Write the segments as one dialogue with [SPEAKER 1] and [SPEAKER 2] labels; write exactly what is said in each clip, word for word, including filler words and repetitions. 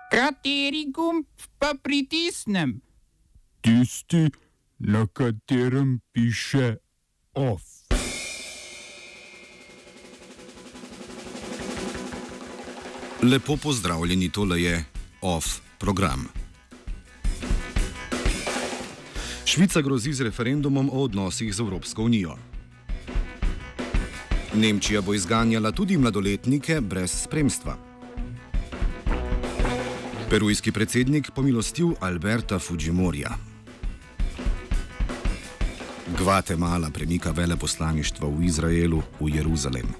[SPEAKER 1] Kateri gumb pa pritisnem?
[SPEAKER 2] Tisti, na katerem piše OF.
[SPEAKER 3] Lepo pozdravljeni, tole je OF program. Švica grozi z referendumom o odnosih z Evropsko unijo. Nemčija bo izganjala tudi mladoletnike brez spremstva. Perujski predsednik pomilostil Alberta Fujimorija. Gvatemala premika veleposlaništva v Izraelu v Jeruzalem.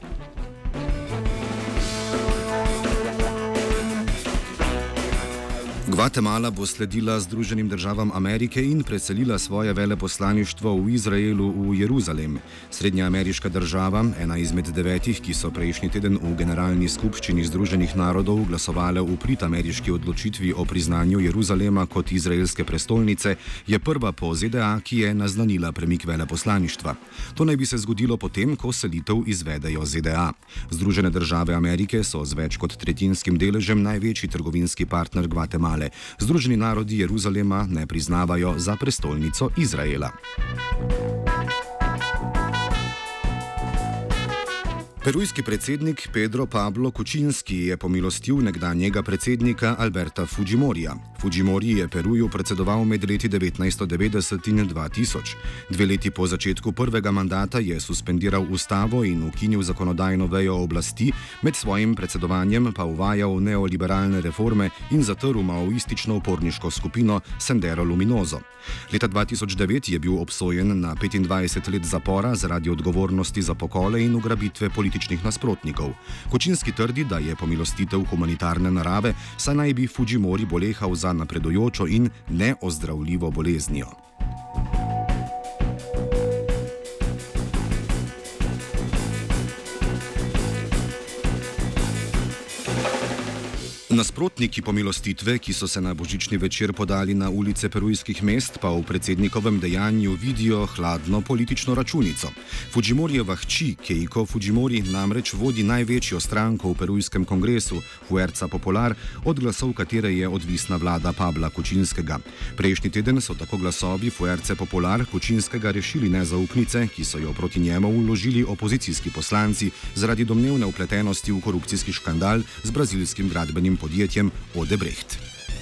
[SPEAKER 3] Gvatemala bo sledila Združenim državam Amerike in preselila svoje veleposlaništvo v Izraelu v Jeruzalem. Srednjeameriška država, ena izmed devetih, ki so prejšnji teden v Generalni skupščini Združenih narodov glasovale v prid ameriški odločitvi o priznanju Jeruzalema kot izraelske prestolnice, je prva po Z D A, ki je naznanila premik veleposlaništva. To naj bi se zgodilo potem, ko selitev izvedejo Z D A. Združene države Amerike so z več kot tretjinskim deležem največji trgovinski partner Gvatemale. Združeni narodi Jeruzalema ne priznavajo za prestolnico Izraela. Perujski predsednik Pedro Pablo Kučinski je pomilostil nekdanjega predsednika Alberta Fujimorija. Fujimori je Peruju predsedoval med leti devetnajststo devetdeset in dva tisoč. Dve leti po začetku prvega mandata je suspendiral ustavo in ukinil zakonodajno vejo oblasti, med svojim predsedovanjem pa uvajal neoliberalne reforme in zatrl maoistično uporniško skupino Sendero Luminoso. Leta dva tisoč devet je bil obsojen na petindvajset let zapora zaradi odgovornosti za pokole in ugrabitve političnih nasprotnikov. Kučinski trdi, da je pomilostitev humanitarne narave, saj naj bi Fujimori bolehal za napredujočo in neozdravljivo boleznijo. Nasprotniki pomilostitve, ki so se na božični večer podali na ulice perujskih mest, pa v predsednikovem dejanju vidijo hladno politično računico. Fujimorijeva hči Keiko Fujimori namreč vodi največjo stranko v perujskem kongresu, Fuerza Popular, od glasov katere je odvisna vlada Pabla Kučinskega. Prejšnji teden so tako glasovi Fuerce Popular Kučinskega rešili nezaupnice, ki so jo proti njemu vložili opozicijski poslanci zaradi domnevne vpletenosti v korupcijski škandal z brazilskim gradbenim podjetjem Odebrecht.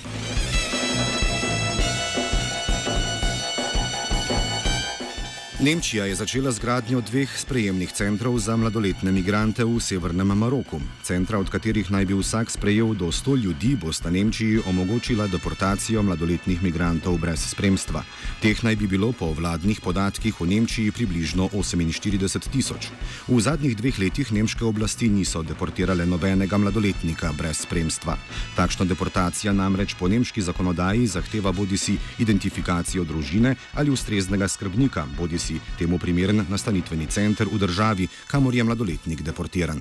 [SPEAKER 3] Nemčija je začela z gradnjo dveh sprejemnih centrov za mladoletne migrante v severnem Maroku. Centra, od katerih naj bi vsak sprejel do sto ljudi, bosta Nemčiji omogočila deportacijo mladoletnih migrantov brez spremstva. Teh naj bi bilo po vladnih podatkih v Nemčiji približno oseminštirideset tisoč. V zadnjih dveh letih nemške oblasti niso deportirale nobenega mladoletnika brez spremstva. Takšna deportacija namreč po nemški zakonodaji zahteva bodisi identifikacijo družine ali ustreznega skrbnika, bodisi temu primeren nastanitveni center v državi, kamor je mladoletnik deportiran.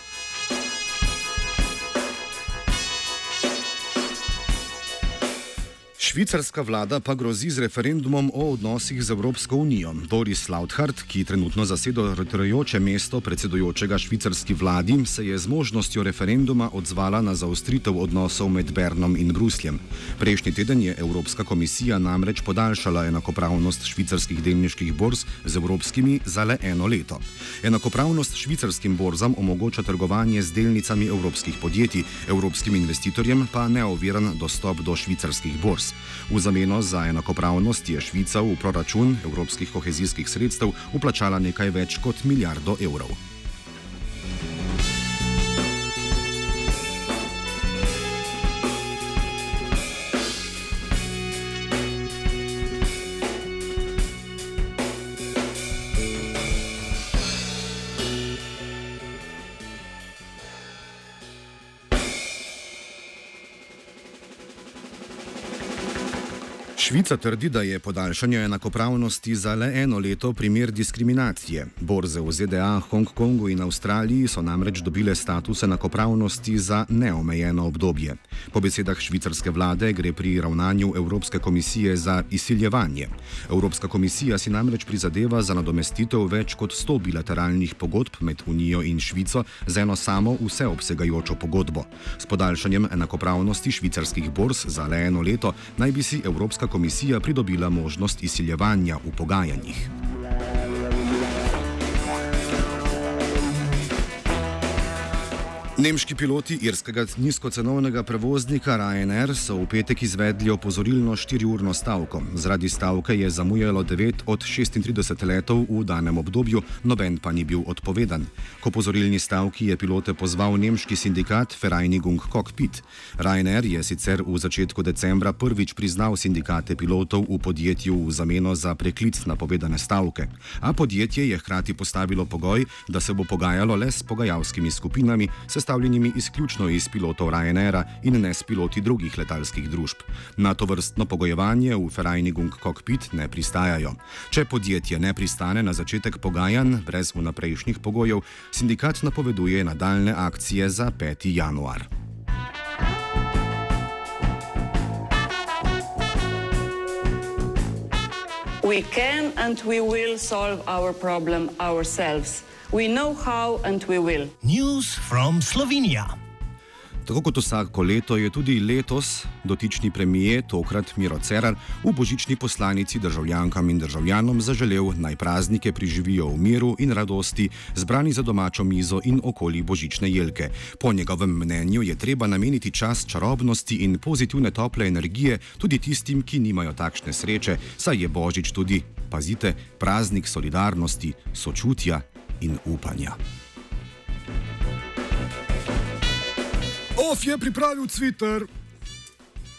[SPEAKER 3] Švicarska vlada pa grozi z referendumom o odnosih z Evropsko unijo. Doris Leuthard, ki trenutno zaseda rotujoče mesto predsedujočega švicarski vladi, se je z možnostjo referenduma odzvala na zaostritev odnosov med Bernom in Brusljem. Prejšnji teden je Evropska komisija namreč podaljšala enakopravnost švicarskih delniških borz z evropskimi za le eno leto. Enakopravnost švicarskim borzam omogoča trgovanje z delnicami evropskih podjetij, evropskim investitorjem pa neoviran dostop do švicarskih borz. V zameno za enakopravnost je Švica v proračun evropskih kohezijskih sredstev vplačala nekaj več kot milijardo evrov. Švica trdi, da je podaljšanje enakopravnosti za le eno leto primer diskriminacije. Borze v Z D A, Hongkongu in Avstraliji so namreč dobile status enakopravnosti za neomejeno obdobje. Po besedah švicarske vlade gre pri ravnanju Evropske komisije za izsiljevanje. Evropska komisija si namreč prizadeva za nadomestitev več kot sto bilateralnih pogodb med Unijo in Švico z eno samo vseobsegajočo pogodbo. S podaljšanjem enakopravnosti švicarskih borz za le eno leto naj bi si Evropska komisija pridobila možnost izsiljevanja v pogajanjih. Nemški piloti irskega nizkocenovnega prevoznika Ryanair so v petek izvedli opozorilno štiriurno stavko. Zaradi stavke je zamujalo devet od šestintrideset letov v danem obdobju, noben pa ni bil odpovedan. K opozorilni stavki je pilote pozval nemški sindikat Vereinigung Cockpit. Ryanair je sicer v začetku decembra prvič priznal sindikate pilotov v podjetju v zameno za preklic napovedane stavke. A podjetje je hkrati postavilo pogoj, da se bo pogajalo le s pogajalskimi skupinami, sestavljenimi izključno iz pilotov Ryanaira in ne s piloti drugih letalskih družb. Na to vrstno pogojevanje v Vereinigung Cockpit ne pristajajo. Če podjetje ne pristane na začetek pogajanj brez vnaprejšnjih pogojev, sindikat napoveduje nadaljne akcije za peti januar.
[SPEAKER 4] We can and we will solve our problem ourselves. We know how and we will.
[SPEAKER 5] News from Slovenia.
[SPEAKER 3] Tako kot vsako leto je tudi letos dotični premijer, tokrat Miro Cerar, v božični poslanici državljankam in državljanom zaželel, naj praznike preživijo v miru in radosti, zbrani za domačo mizo in okoli božične jelke. Po njegovem mnenju je treba nameniti čas čarobnosti in pozitivne tople energije tudi tistim, ki nimajo takšne sreče, saj je božič tudi, pazite, praznik solidarnosti, sočutja in upanja.
[SPEAKER 6] Of je pripravil Twitter.